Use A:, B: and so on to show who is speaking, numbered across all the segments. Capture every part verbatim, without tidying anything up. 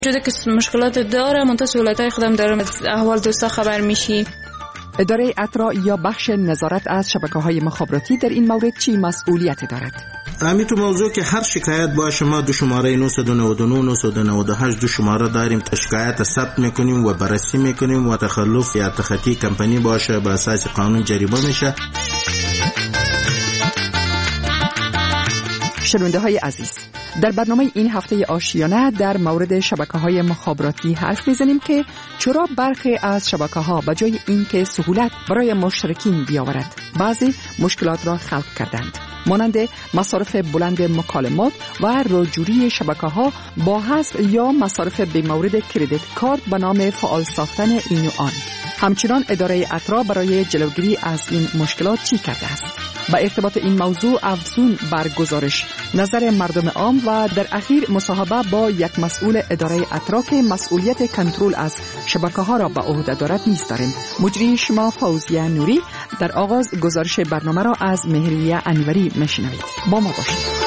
A: جدا که مشکلات داره منتها سهولت‌های خودم دارم، احوال دوستا خبر میشی.
B: اداره اترا یا بخش نظارت از شبکه‌های مخابراتی در این مورد چی مسئولیت دارد؟
C: همین تو موضوع که هر شکایت باشه ما دو شماره نه نه نه نه نه نه هشت دو شماره داریم، تا شکایت ثبت میکنیم و بررسی میکنیم و تخلف یا تخطی کمپانی باشه به اساس قانون جریمه میشه.
B: شنونده های عزیز، در برنامه این هفته آشیانه در مورد شبکه‌های مخابراتی حرف میزنیم که چرا برخی از شبکه‌ها به جای اینکه سهولت برای مشترکین بیاورد، بعضی مشکلات را خلق کردند، مانند مصارف بلند مکالمات و رجوعی شبکه‌ها با حذف یا مصارف به مورد کریدیت کارت به نام فعال ساختن این و آن. همچنان اداره اترا برای جلوگیری از این مشکلات چی کرده است؟ با ارتباط این موضوع افزون بر گزارش نظر مردم عام و در اخیر مصاحبه با یک مسئول اداره اترا که مسئولیت کنترل از شبکه‌ها را به عهده دارد نیز داریم. مجری شما فوزیه نوری در آغاز گزارش برنامه را از مهریه انوری میشنوید. با ما باشید.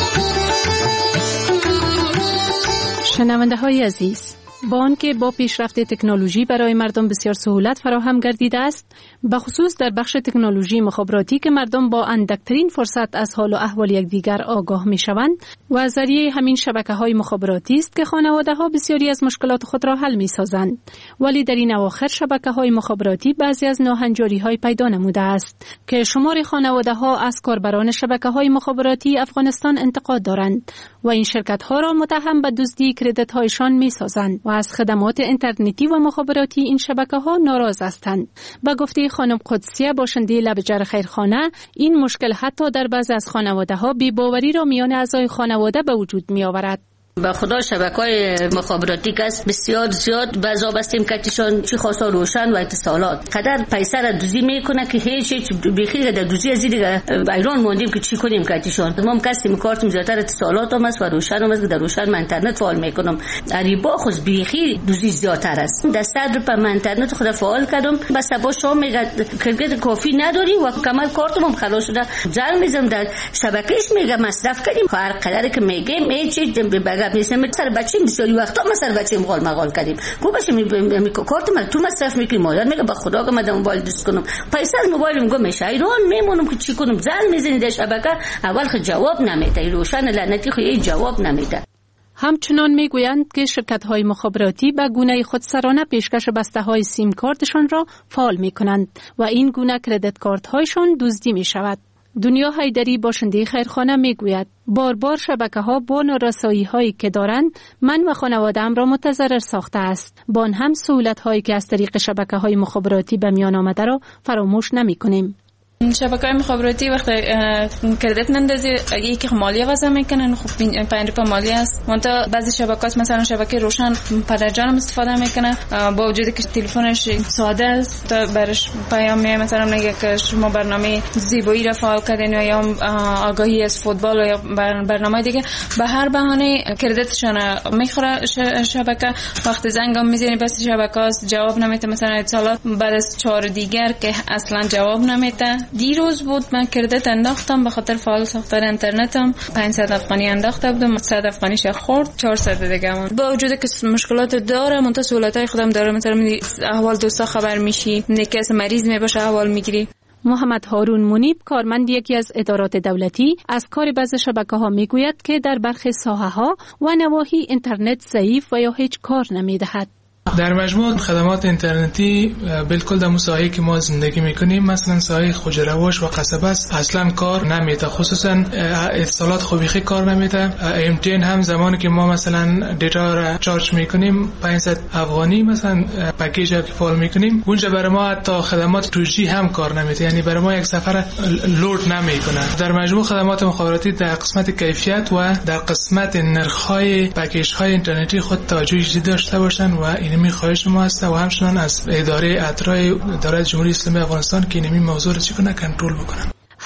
D: شنونده های عزیز، با آنکه با پیشرفت تکنولوژی برای مردم بسیار سهولت فراهم گردیده است، به خصوص در بخش تکنولوژی مخابراتی که مردم با اندکترین فرصت از حال و احوال یکدیگر آگاه می شوند و از ذریعه همین شبکه‌های مخابراتی است که خانواده‌ها بسیاری از مشکلات خود را حل می سازند. ولی در این اواخر شبکه‌های مخابراتی بعضی از ناهنجاری‌های پیدا نموده است که شمار خانواده‌ها از کاربران شبکه‌های مخابراتی افغانستان انتقاد دارند و این شرکت‌ها را متهم به دزدی کردیت‌هایشان می سازند و از خدمات اینترنتی و مخابراتی این شبکه‌ها ناراض هستند. به گفته خانم قدسیه باشنده لبجر خیرخانه، این مشکل حتی در بعضی از خانواده‌ها بی‌باوری را میان اعضای خانواده به وجود می‌آورد.
E: با خدا شبکه‌های مخابراتی که بسیار زیاد بعضا بستیم کتیشان چی خاصا روشن و اتصالات قدر پیسه را دوزی میکنه که هیچ هیچ بخیر در دوزی از دیگه ایران موندیم که چی کنیم کتیشان. ما کسیم کارتم زیاتر اتصالات هم است و روشن هم است که در روشن من اینترنت فعال میکنم. ریبا خود بخیر دوزی زیاتر است. در صد روپیه من اینترنت خود فعال کردم، بس با شام میگه کردیت کافی نداری و کامل کارتم هم خلاص شده. زل میزم در شبکهش میگه مصرف کردیم هر قدر که میگیم هیچ چیز به میسم سر بچه‌م بسیاری وقتا ما سر بچه‌م غال مغال کردیم. کو باشه می کارت من تو مصرف میکنی مادر میگه با خدا که من موبایل دوست کنم پیسه از موبایل میگم میشه ایران میمونم که چی کنم. زل میزنی در شبکه اول خود جواب نمیده، روشن لعنتی خو هیچ جواب نمیده.
D: همچنان میگویند که شرکت‌های مخابراتی به گونه خودسرانه پیشکش بسته‌های سیم کارتشان را فعال می‌کنند و این گونه کردیت کارت‌هایشان دزدی می‌شود. دنیا حیدری باشنده خیرخانه میگوید بار بار شبکه‌ها با نارسایی‌هایی که دارند من و خانواده‌ام را متضرر ساخته است. با آن هم سهولت‌هایی که از طریق شبکه‌های مخابراتی به میان آمده را فراموش نمی‌کنیم.
A: شبکه‌های مخابراتی وقتی کردیت نندازی یکی مالی وضع میکنن، خب پنج روپیه مالی است. منتها بعضی شبکه‌ها مثلا شبکه روشن پدرجان استفاده میکنه با وجودی که تلفنش ساده است، برش پیام میاد مثلا میگه که شما برنامه زیبایی را فعال کردین یا آگاهی از فوتبال یا برنامه دیگه، به هر بهانه کردیتشون میخوره شبکه. وقتی زنگ میزنی بس شبکه جواب نمیده، مثلا اتصالات بعد از چهار دیگر که اصلا جواب نمیده. دیروز بود من کردیت انداختم به خاطر فعال ساختن اینترنتم، پانصد افغانی انداخته بودم، صد افغانیش خورد، چهارصد دیگه مون. با وجودی که مشکلات داره منتها سهولت‌های خودم دارم، مثلا احوال دوستا خبر میشی، نکس مریض میباشه احوال میگیری.
D: محمد هارون منیب کارمند یکی از ادارات دولتی از کار بعضی شبکه‌ها میگوید که در برخی ساحه‌ها و نواحی اینترنت ضعیف و یا هیچ کار نمیدهد.
F: در مجموع خدمات اینترنتی بالکل در ساحه‌ای که ما زندگی میکنیم، مثلا ساحه خوجرواش و قصبه است، اصلا کار نمیده، خصوصا اتصالات خوبیخی کار نمیده. ام تی ان هم زمانی که ما مثلا دیتا را چارج میکنیم پانصد افغانی مثلا پکیج که فعال میکنیم، اونجا برای ما حتی خدمات تو جی هم کار نمیده، یعنی برای ما یک سفر لود نمیکنه. در مجموع خدمات مخابراتی در قسمت کیفیت و در قسمت نرخ‌های پکیج‌های اینترنتی خود توجه جدی داشته باشن و این می خواهش ما است و همچنان از اداره اترای اداره جمهوری اسلامی افغانستان که این موضوع را چگونه کنترل بکنن.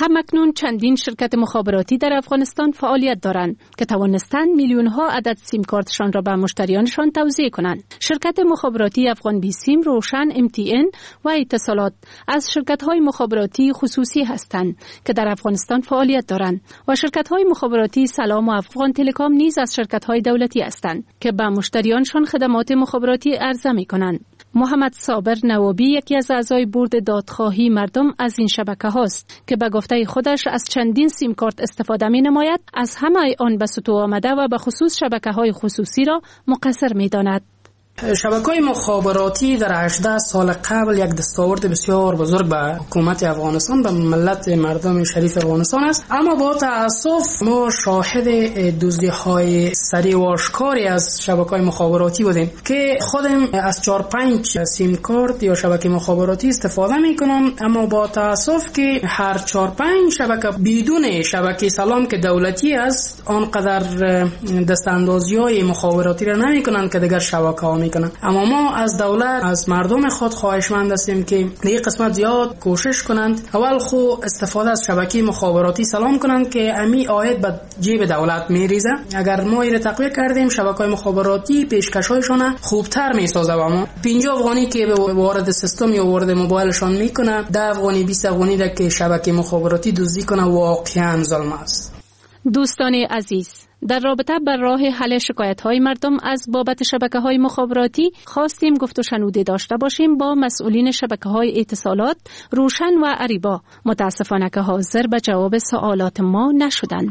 D: همکنون چندین شرکت مخابراتی در افغانستان فعالیت دارند که توانستند میلیون ها عدد سیم کارتشان را به مشتریانشان توزیع کنند. شرکت مخابراتی افغان بی سیم، روشن، ام تی ان و اتصالات از شرکت های مخابراتی خصوصی هستند که در افغانستان فعالیت دارند و شرکت های مخابراتی سلام و افغان تلکام نیز از شرکت های دولتی هستند که به مشتریانشان خدمات مخابراتی عرضه می کنند. محمد صابر نوابی یکی از اعضای بورد دادخواهی مردم از این شبکه هاست که به گفته خودش از چندین سیم کارت استفاده می نماید، از همه آن به سطوح آمده و به خصوص شبکه های خصوصی را مقصر می داند.
G: شبکه‌های مخابراتی در هجده سال قبل یک دستاورد بسیار بزرگ به حکومت افغانستان، به ملت مردم شریف افغانستان است، اما با تأسف ما شاهد دزدی‌های سریع و آشکاری از شبکه‌های مخابراتی بودیم که خودم از چهار پنج سیم کارت یا شبکه مخابراتی استفاده می‌کنم، اما با تأسف که هر چهار پنج شبکه بدون شبکه سلام که دولتی است آنقدر دستاندازی‌های مخابراتی را نمی‌کنند که دیگر شبکه‌ها میکنن. اما ما از دولت، از مردم خود خواهشمند هستیم که در قسمت زیاد کوشش کنند. اول خو استفاده از شبکه مخابراتی سلام کنند که امی آید به جیب دولت میریزه. اگر ما این تقویه کردیم شبکه‌های مخابراتی پیشکش‌هایشون خوبتر میسازه و ما پنجاه افغانی که به وارد سیستم یا وارد موبایلشان میکنه، ده افغانی بیست افغانی را که شبکه مخابراتی دزدی کنه واقعا ظلم است.
D: دوستان عزیز، در رابطه بر راه حل شکایت‌های مردم از بابت شبکه‌های مخابراتی خواستیم گفت و شنوده داشته باشیم با مسئولین شبکه‌های اتصالات روشن و اریبا. متاسفانه که حاضر به جواب سوالات ما نشدند.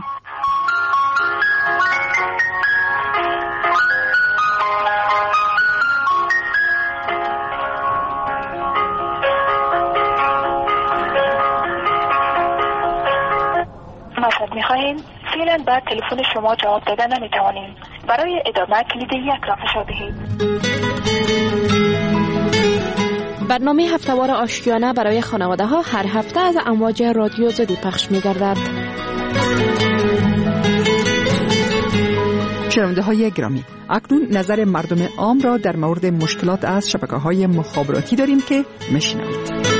H: مطلب می‌خواهیم؟ فعلا بعد تلفن شما جواب داده نمی‌توانیم. برای ادامه کلید یک را فشار دهید.
I: برنامه هفته‌وار آشیانه برای خانواده‌ها هر هفته از امواج رادیو زدی پخش می‌گردد.
B: شنونده‌های گرامی، اکنون نظر مردم عام را در مورد مشکلات از شبکه‌های مخابراتی داریم که می‌شنوید.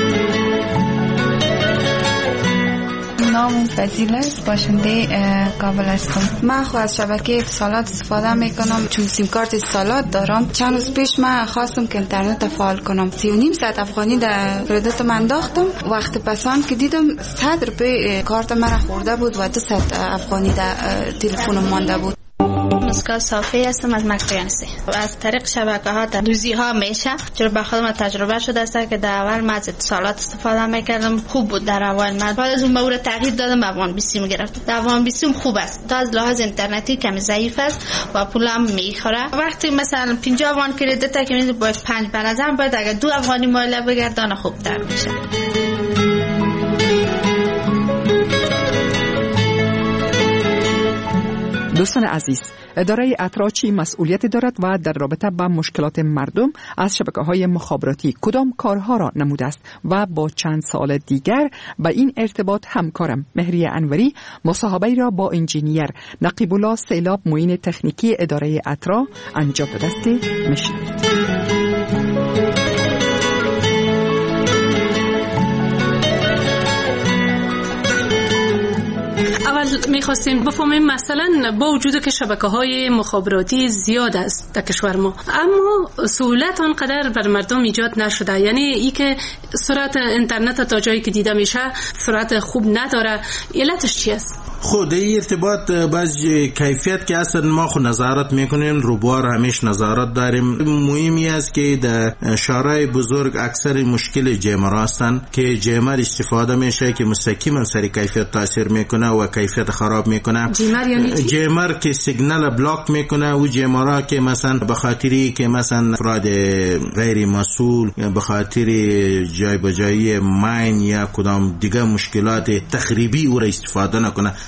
J: نام فضیل است، باشنده کابل هستم. من خود از شبکه اتصالات استفاده میکنم چون سیم کارت اتصالات دارم. چند روز پیش من خواستم که اینترنت فعال کنم، سی و نیم ساعت افغانی در کردیت من انداختم. وقت پسان که دیدم صد روپیه کارت مرا خورده بود و دو ساعت افغانی در تلفنم مانده بود.
K: مسکا صافی هستم از مکریانسی. از طریق شبکه‌ها دزدی ها میشه، چون به خودم تجربه شده است که در اول من از اتصالات استفاده میکردم، خوب بود در اول. من بعد از اون مورد تغییر دادم، به افغان بیسیم گرفتم. در افغان بیسیم خوب است، تا از لحاظ اینترنتی کمی ضعیف است و پولم میخوره. وقتی مثلا پنجاه افغان کردیت که میشه باید پنج به نظرم باید اگر دو افغانی مایل بگردان خوبتر میشه.
B: دوستان عزیز، اداره اترا چی مسئولیت دارد و در رابطه با مشکلات مردم از شبکه‌های مخابراتی کدام کارها را نموده است و با چند سال دیگر به این ارتباط همکارم مهریه انوری مصاحبه را با انجینیر نقیب الله سیلاب معین تکنیکی اداره اترا انجام داده است. میشنوید.
D: اول میخواستیم بفهمیم مثلا با وجود که شبکه‌های مخابراتی زیاد است در کشور ما، اما سهولت آنقدر بر مردم ایجاد نشده، یعنی ای که سرعت اینترنت تا جایی که دیده میشه سرعت خوب نداره، علتش چی است؟
C: خود این ارتباط باز کیفیت که اصلا ما خود نظارت میکنیم، روبار همیش نظارت داریم. مهمی است که در شهرهای بزرگ اکثر مشکل جیمر هستن که جیمر استفاده میشه که مستقیما سر کیفیت تاثیر میکنه و کیفیت خراب میکنه.
D: جیمر یعنی چی؟
C: جیمر که سیگنال بلاک میکنه و جیمرها که مثلا به خاطری که مثلا افراد غیر مسئول یا به خاطر جای بجایی ماین یا کدام دیگه مشکلات تخریبی او را استفاده نکنه،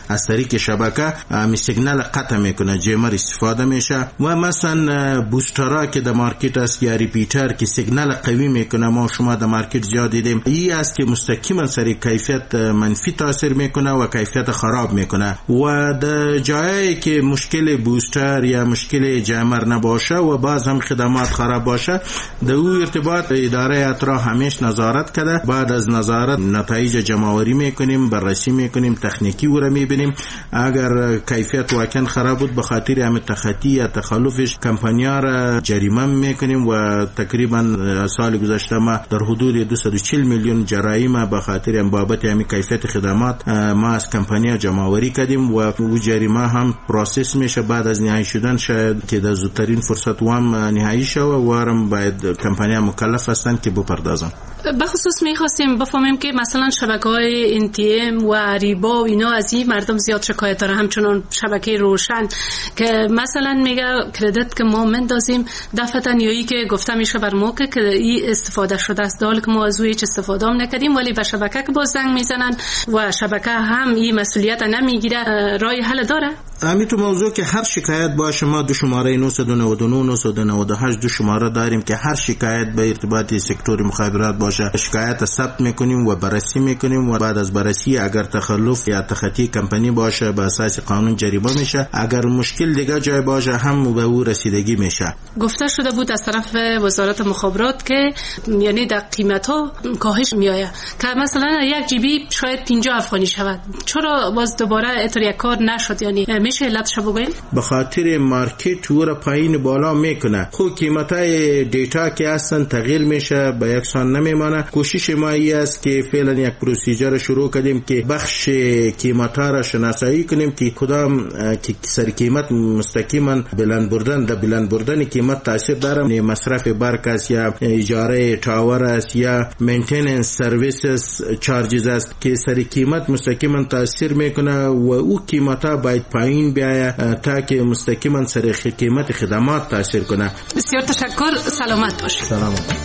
C: از طریق شبکه می سیگنال قطع میکنه، جیمر استفاده میشه. و مثلا بوسترها که در مارکت است یا ریپیتر که سیگنال قوی میکنه، ما شما در مارکت زیاد دیدیم، این است که مستقیما سر کیفیت منفی تاثیر میکنه و کیفیت خراب میکنه. و در جایی که مشکل بوستر یا مشکل جیمر نباشه و باز هم خدمات خراب باشه، در او ارتباط اداره اطراح همیش نظارت کرده. بعد از نظارت نتایج جمع‌آوری میکنیم، بررسی میکنیم، تکنیکی او را میبینیم. اگر کیفیت واقعا خراب بود، به خاطر همین تخطی یا تخلفش کمپانی‌ها را جریمه میکنیم. و تقریبا سال گذشته ما در حدود دویست و چهل میلیون جرایم به خاطر هم بابت همین کیفیت خدمات ما از کمپانی‌ها جمع‌آوری کردیم و او جریمه هم پروسس میشه. بعد از نهایی شدن شاید که در زودترین فرصت وام نهایی شه و وارم باید کمپانی‌ها مکلف هستند که بپردازن.
D: بخصوص می‌خواستیم بفهمیم که مثلا شبکه‌های ان تی ام و ریبا و اینا از این مردم زیاد شکایت داره، همچنان شبکه روشن که مثلا میگه کردیت که ما مندازیم دفعتاً یایی که گفته میشه بر ما که این استفاده شده است، در حالی که ما از او هیچ استفاده هم نکردیم، ولی به شبکه که باز زنگ میزنن و شبکه هم این مسئولیت نمیگیره. راه حل داره؟
C: همین تو موضوع که هر شکایت باشه ما دو شماره نه نه نه نه نه نه هشت دو شماره داریم که هر شکایت به ارتباط سکتور مخابرات باشه شکایت ثبت میکنیم و بررسی میکنیم و بعد از بررسی اگر تخلف یا تخطی کمپانی باشه به اساس قانون جریمه میشه. اگر مشکل دیگه جای باشه هم به او رسیدگی میشه.
D: گفته شده بود از طرف وزارت مخابرات که یعنی در قیمت ها کاهش میآید که مثلا یک جیبی شاید پنجاه افغانی شود. چرا باز دوباره اینطور یک کار نشد؟ یعنی میشه علتش بگین؟
C: به خاطر مارکت او را پایین بالا میکنه. خب قیمتای دیتا که اصلا تغییر میشه، به یک سان نمیمانه. کوشش ما ای است که فعلا یک پروسیجر شروع کردیم که بخش قیمتا را شناسایی کنیم که کدام که سر قیمت مستقیما بلند بردن در بلند بردن قیمت تاثیر داره. مصرف برق است یا اجاره تاور است یا مینتیننس سرویسز چارجز است که سر قیمت مستقیما تاثیر میکنه و او قیمتا باید پایین بیاید تا که مستقیما سر قیمت خدمات تاثیر کنه.
D: بسیار تشکر، سلامت باشید.
C: سلامت.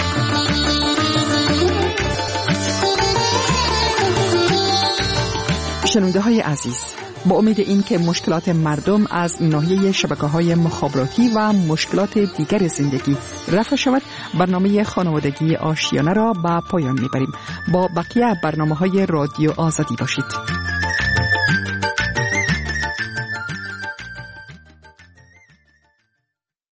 B: شنونده های عزیز، با امید این که مشکلات مردم از ناحیه شبکه‌های مخابراتی و مشکلات دیگر زندگی رفع شود، برنامه خانوادگی آشیانه را به پایان میبریم. با بقیه برنامه‌های رادیو آزادی باشید.